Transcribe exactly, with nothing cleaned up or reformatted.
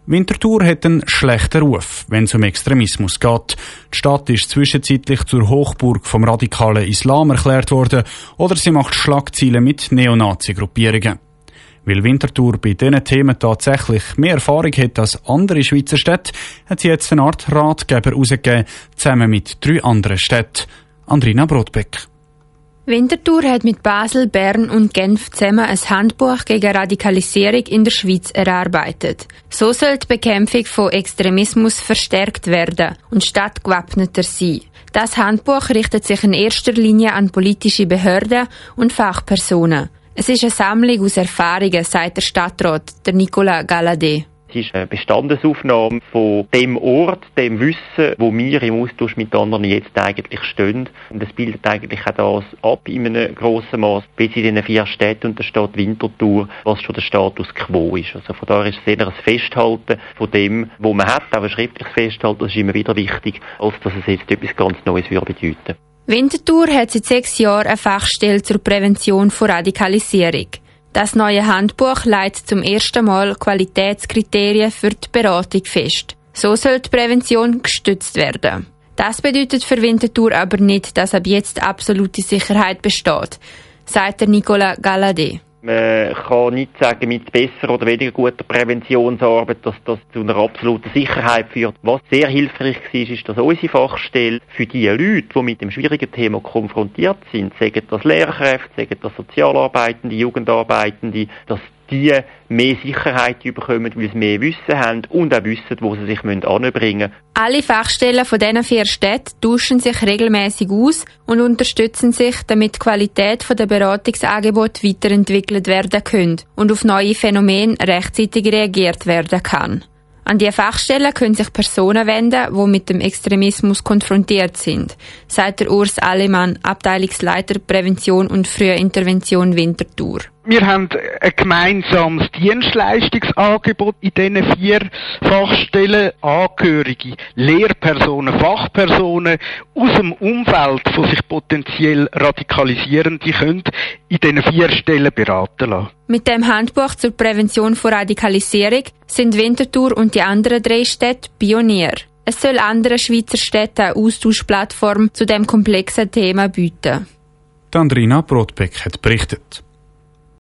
Winterthur hat einen schlechten Ruf, wenn es um Extremismus geht. Die Stadt ist zwischenzeitlich zur Hochburg vom radikalen Islam erklärt worden oder sie macht Schlagzeilen mit Neonazi-Gruppierungen. Weil Winterthur bei diesen Themen tatsächlich mehr Erfahrung hat als andere Schweizer Städte, hat sie jetzt eine Art Ratgeber herausgegeben, zusammen mit drei anderen Städten. Andrina Brodbeck. Winterthur hat mit Basel, Bern und Genf zusammen ein Handbuch gegen Radikalisierung in der Schweiz erarbeitet. So soll die Bekämpfung von Extremismus verstärkt werden und Stadt gewappneter sein. Das Handbuch richtet sich in erster Linie an politische Behörden und Fachpersonen. Es ist eine Sammlung aus Erfahrungen, sagt der Stadtrat, der Nicolas Galladay. Es ist eine Bestandesaufnahme von dem Ort, dem Wissen, wo wir im Austausch mit anderen jetzt eigentlich stehen. Und es bildet eigentlich auch das ab in einem grossen Maß, bis in den vier Städten und der Stadt Winterthur, was schon der Status quo ist. Also von daher ist es eher ein Festhalten von dem, was man hat, aber schriftliches Festhalten, das ist immer wieder wichtig, als dass es jetzt etwas ganz Neues würde bedeuten. Winterthur hat seit sechs Jahren eine Fachstelle zur Prävention von Radikalisierung. Das neue Handbuch legt zum ersten Mal Qualitätskriterien für die Beratung fest. So soll die Prävention gestützt werden. Das bedeutet für Winterthur aber nicht, dass ab jetzt absolute Sicherheit besteht, sagt der Nicolas Galladay. Man kann nicht sagen, mit besser oder weniger guter Präventionsarbeit, dass das zu einer absoluten Sicherheit führt. Was sehr hilfreich war, ist, dass unsere Fachstelle für die Leute, die mit dem schwierigen Thema konfrontiert sind, sagen das Lehrkräfte, sagen das Sozialarbeitende, Jugendarbeitende, dass die mehr Sicherheit bekommen, weil sie mehr Wissen haben und auch wissen, wo sie sich anbringen müssen. Alle Fachstellen von diesen vier Städten tauschen sich regelmäßig aus und unterstützen sich, damit die Qualität der Beratungsangebote weiterentwickelt werden kann und auf neue Phänomene rechtzeitig reagiert werden kann. An diese Fachstellen können sich Personen wenden, die mit dem Extremismus konfrontiert sind, sagt der Urs Allemann, Abteilungsleiter Prävention und Frühe Intervention Winterthur. Wir haben ein gemeinsames Dienstleistungsangebot in diesen vier Fachstellen. Angehörige, Lehrpersonen, Fachpersonen aus dem Umfeld von sich potenziell Radikalisierenden können in diesen vier Stellen beraten lassen. Mit dem Handbuch zur Prävention von Radikalisierung sind Winterthur und die anderen drei Städte Pionier. Es soll anderen Schweizer Städten eine Austauschplattform zu diesem komplexen Thema bieten. Andrina Brodbeck hat berichtet.